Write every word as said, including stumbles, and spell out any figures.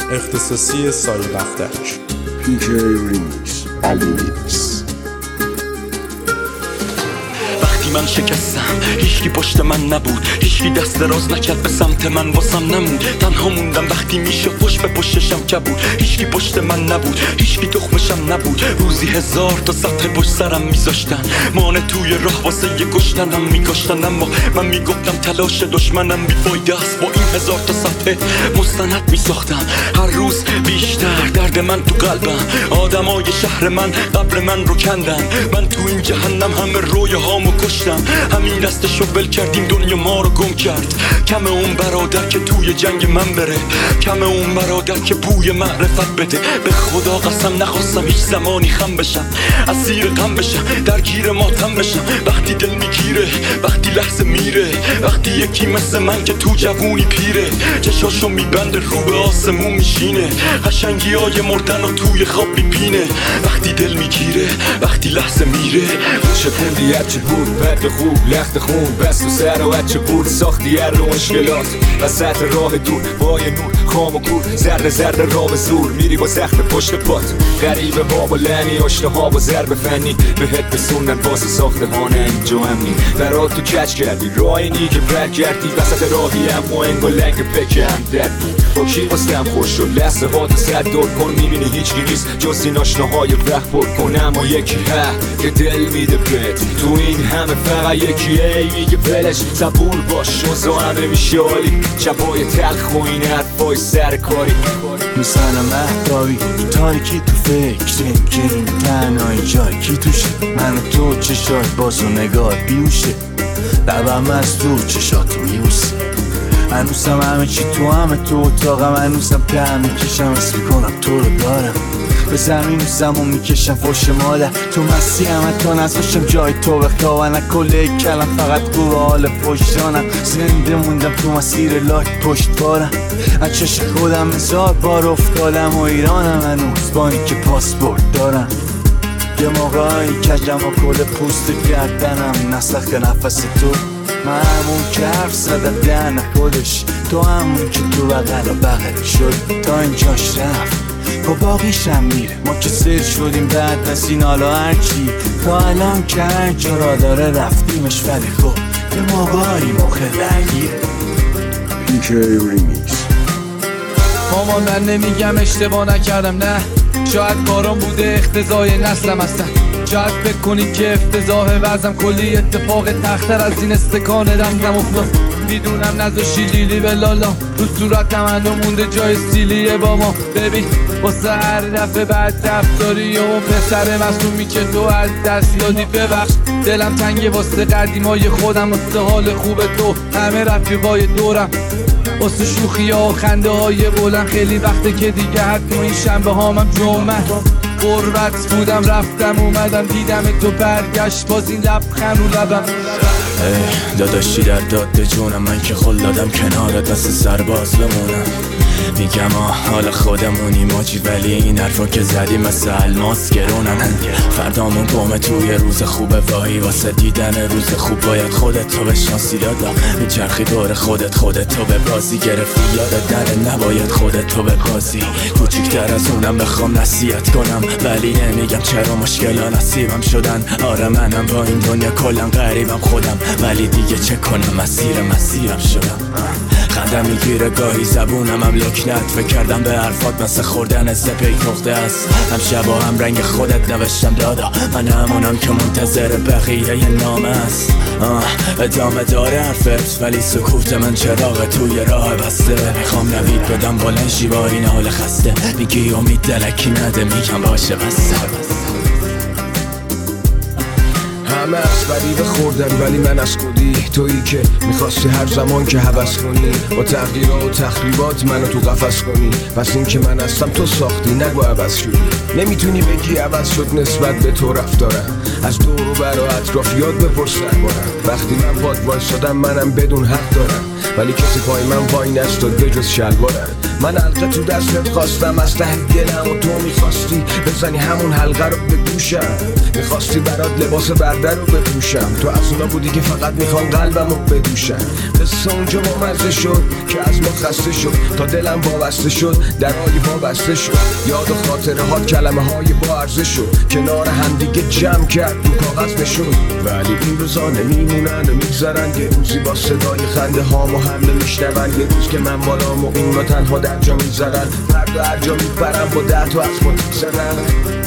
اختصاصی سایه بختک. پیجی ریمیکس الیکس. وقتی من شکستم هیچکی پشت من نبود، هیچکی دست دراز نکرد به سمت من، واسم نمود. تنها موندم وقتی میشه پشت به پشتشم کبود، هیچکی پشت من نبود، هیچکی تخمشم نبود. روزی هزار تا سطح پشت سرم میذاشتن، مانع توی راه واسه یه کشتنم میکاشتن، اما من میگفتم تلاش دشمنم بیفایده است. با این هزار تا سطح مستند میساختم هر روز بیشتر درد من تو قلبم. آدمای شهر من قبر من رو کندن، من تو این جهنم همه رویه هامو کشتم. همین دستشو ول کردیم دنیا ما رو گم کرد. کم اون برادر که توی جنگ من بره، کم اون برادر که بوی معرفت بده. به خدا قسم نخواستم هیچ زمانی خم بشم، اسیر غم بشم، درگیر ماتم بشم. وقتی دل میگیره، وقتی لحظه میره، وقتی یکی مثل من که تو جوونی پیره، چشاشو میبنده رو به آسمون میشینه، قشنگی های مردن و توی خواب میبینه. وقتی دل میگیره، وقتی لحظه میره. چه خوندی هرچی بود بد خوب لخت خون، بست و سر و هرچه بود ساختی هر رو مشکلات. وسط راه دور وای نور خام و کور، ذره ذره راه به زور میری با زخم پشت پات. غریبه ها با لعنی، آشنا ها با ضرب فنی، بهت بسوندن واسه ساخته هانه اینجا همین. برات تو کچ کردی راینی که بر کردی، وسط راهی هم و انگا لنگ پکم دردی. با کی واسم خوش شد لحظه ها تو صد دور کن، میبینی هیچکی نیست جز این آشناهای وقت پر کن. اما یکی ها که دل میده بهت، تو این همه فقط یکی ای میگه بلش. صبور باش شوزا همه میشه عالی، شبای تلخ و این حرفای سر کاری. میسنم احتابی تو تاریکی تو فکریم که این تنهایی جای کی توشه. من و تو چشات باز و نگاه بیوشه، لبم از تو چشاتو میوسه. هنوزم همه چی تو همه تو اتاقم، هنوزم ته میکشم اسم میکنم تو رو دارم. به زمین و زمان میکشم فوش مادر، تو مستی همه تا نزاشم جای تو بخواه. و نکله کلم فقط گوه حال پشتانم، زنده موندم تو مسیر لاک پشت بارم. از چشم خودم هزار بار افتادم و ایرانم هنوز بانی که پاسپورت دارم. یه موقعی کجم و کل پوست گردنم نسخ نفس تو. من همون که حرف زدم دهن خودش، تو همون که تو بغل و بغل شد تا اینجاش رفت با باقیشم میره. ما که سر شدیم بعد از این حالا هرچی تا الان که هر جا را داره رفتیمش، ولی خب یه موقعی موقع درگیره. پیجی ریمیکس. مامان من نمیگم اشتباه نکردم، نه شاید کارام بوده اختزای نسلم هستن. شاید فکر کنی که افتضاح وزم کلی اتفاق تختر از این استکان رمزم افتاد. میدونم نذاشی لیلی به لالا رو صورتم هنو مونده جای سیلیه بابا. ببین واسه هر دفعه بعد رفتاری اون پسر مصومی که تو از دست دادی ببخش. دلم تنگه واسه قدیمای خودم، واسه حال خوب تو همه رفیقای دورم، واسه شوخی ها و خنده های بلند. خیلی وقته که دیگه حتی این شنبه هامم جمعه غربت بودم رفتم اومدم دیدم تو برگشت باز این لبخند رو لبم. داداشی در داد به جونم، من که خل دادم کنارت واسه سرباز بمونم. میگم آه حال خودمونی ماجی، ولی این حرفا که زدی مثل الماس گرونن. فردامون گمه توی روز خوبه، وای واسه دیدن روز خوب باید خودت تو بشناسی. دادا میچرخی دور خودت، خودت تو به بازی گرفتی یادت نره، نباید خودت تو به بازی. کوچیکتر از اونم بخوام نصیحت کنم، ولی نمیگم چرا مشکلا نصیبم شدن. آره منم با این دنیا کلا غریبم خودم، ولی دیگه چه کنم مسیر مسیرم شدم. خندم میگیره گاهی زبونم هم لکنت، فکر کردم به حرفات مثل خوردن سپی پخته است. هم شبا هم رنگ خودت نوشتم دادا، من همونم که منتظر بقیه یه نامه است. آه ادامه داره حرفت، ولی سکوت من چراغ توی راه بسته. میخوام نوید بدم بلنشی با این حال خسته، میگی امید دلکی نده، میگم باشه بسته. همه از غریبه خوردن ولی من از خودی، تویی که میخواستی هر زمان که هوس کنی با تغییرات و تخریبات منو تو قفس کنی. پس این که من هستم تو ساختی، نگو عوض شدی. نمیتونی بگی عوض شد نسبت به تو رفتارم، از دور و بر و اطرافیات بپرس دربارم. وقتی من باد وایسادم منم بدون حق دارم، ولی کسی پای من وای نستاد به جز شلوارم. من حلقه تو دستت خواستم از ته دلم و تو میخواستی بزنی همون حلقه رو به گوشم. میخواستی برات لباس برده رو بپوشم. تو از اونا بودی که فقط میخوان قلبم رو بدوشم. قصه اونجا با مزه شد که از ما خسته شد تا دلم وابسته شد درهای وابسته شد. یاد و خاطره ها کلمه های با ارزش شد کنار هم دیگه جمع کرد رو کاغذ نشد. ولی این روزا نمیمونن و میگذرن یه روزی با صدای خنده هام و هم نمیشنون. یه روز که من بالام و اونا تنها در جا میذارن. مرد و هر جا میبرم با ده تا از ما زدن.